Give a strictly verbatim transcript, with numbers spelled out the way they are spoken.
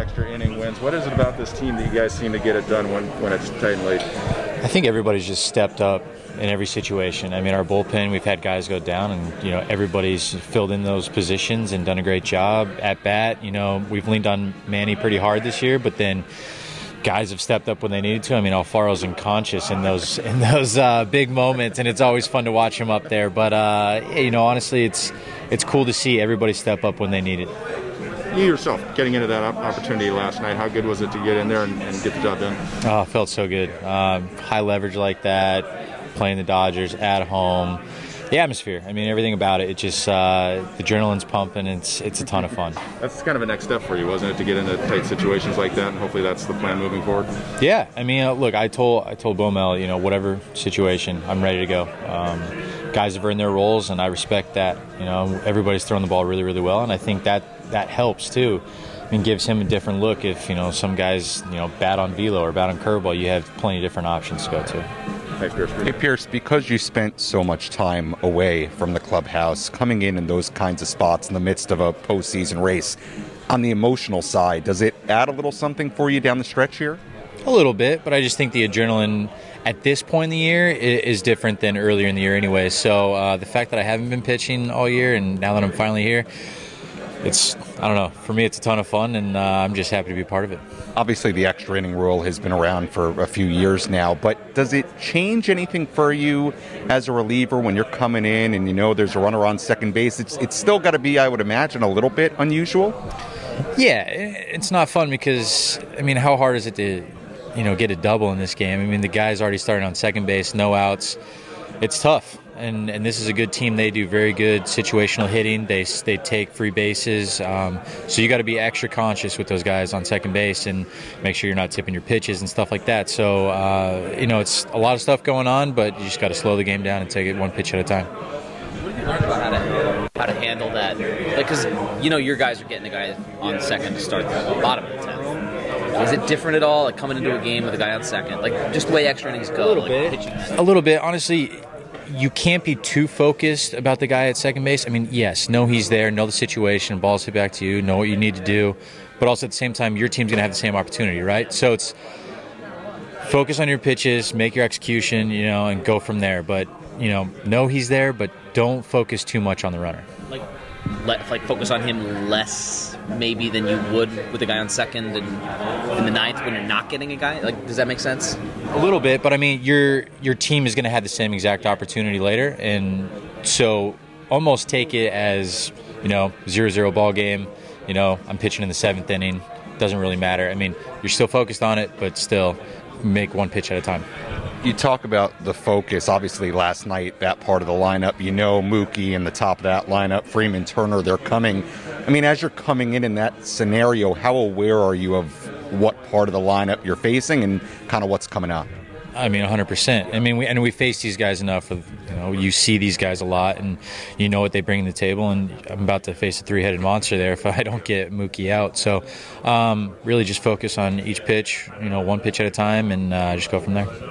extra inning wins. What is it about this team that you guys seem to get it done when, when it's tight and late? I think everybody's just stepped up in every situation. I mean, our bullpen, we've had guys go down, and you know everybody's filled in those positions and done a great job at bat. You know, we've leaned on Manny pretty hard this year, but then guys have stepped up when they needed to. I mean, Alfaro's unconscious in those in those uh, big moments, and it's always fun to watch him up there. But uh, you know, honestly, it's it's cool to see everybody step up when they need it. You yourself, getting into that opportunity last night, how good was it to get in there and, and get the job done? Oh, it felt so good. Um, high leverage like that, playing the Dodgers at home. The atmosphere, I mean, everything about it. It just, uh, the adrenaline's pumping. It's it's a ton of fun. That's kind of a next step for you, wasn't it, to get into tight situations like that, and hopefully that's the plan moving forward? Yeah, I mean, uh, look, I told I told Bomel, you know, whatever situation, I'm ready to go. Um, guys have earned their roles, and I respect that. You know, everybody's throwing the ball really, really well, and I think that that helps too, and gives him a different look. If you know some guys, you know, bat on velo or bat on curveball, you have plenty of different options to go to. Thanks, Pierce. Hey, Pierce, because you spent so much time away from the clubhouse, coming in in those kinds of spots in the midst of a postseason race, on the emotional side, does it add a little something for you down the stretch here? A little bit, but I just think the adrenaline at this point in the year is different than earlier in the year anyway. So uh, the fact that I haven't been pitching all year, and now that I'm finally here, it's, I don't know, for me it's a ton of fun, and uh, I'm just happy to be part of it. Obviously, the extra inning rule has been around for a few years now, but does it change anything for you as a reliever when you're coming in and you know there's a runner on second base? It's it's still got to be, I would imagine, a little bit unusual? Yeah, it's not fun because, I mean, how hard is it to, you know, get a double in this game? I mean, the guy's already started on second base, no outs. It's tough. And and this is a good team. They do very good situational hitting. They they take free bases. Um, so you got to be extra conscious with those guys on second base and make sure you're not tipping your pitches and stuff like that. So, uh, you know, it's a lot of stuff going on, but you just got to slow the game down and take it one pitch at a time. What have you learned about how to, how to handle that? Like, because, you know, your guys are getting the guy on second to start the bottom of the tenth. Is it different at all, like coming into a game with a guy on second? Like, just the way extra innings go? A little like, bit. Pitching. A little bit. Honestly, you can't be too focused about the guy at second base. I mean, yes, know he's there, know the situation, ball's hit back to you, know what you need to do, but also at the same time, your team's going to have the same opportunity, right? So it's focus on your pitches, make your execution, you know, and go from there. But, you know, know he's there, but don't focus too much on the runner. Like, let, like focus on him less maybe than you would with a guy on second and in the ninth when you're not getting a guy? Like, does that make sense? A little bit, but I mean, your your team is going to have the same exact opportunity later, and so almost take it as, you know, zero zero ball game. You know, I'm pitching in the seventh inning. Doesn't really matter. I mean, you're still focused on it, but still make one pitch at a time. You talk about the focus. Obviously, last night, that part of the lineup, you know, Mookie in the top of that lineup, Freeman, Turner, they're coming. I mean, as you're coming in in that scenario, how aware are you of what part of the lineup you're facing and kind of what's coming up? I mean, one hundred percent. I mean, we, and we face these guys enough. Of, you know, you see these guys a lot, and you know what they bring to the table. And I'm about to face a three-headed monster there if I don't get Mookie out. So, um, really, just focus on each pitch. You know, one pitch at a time, and uh, just go from there.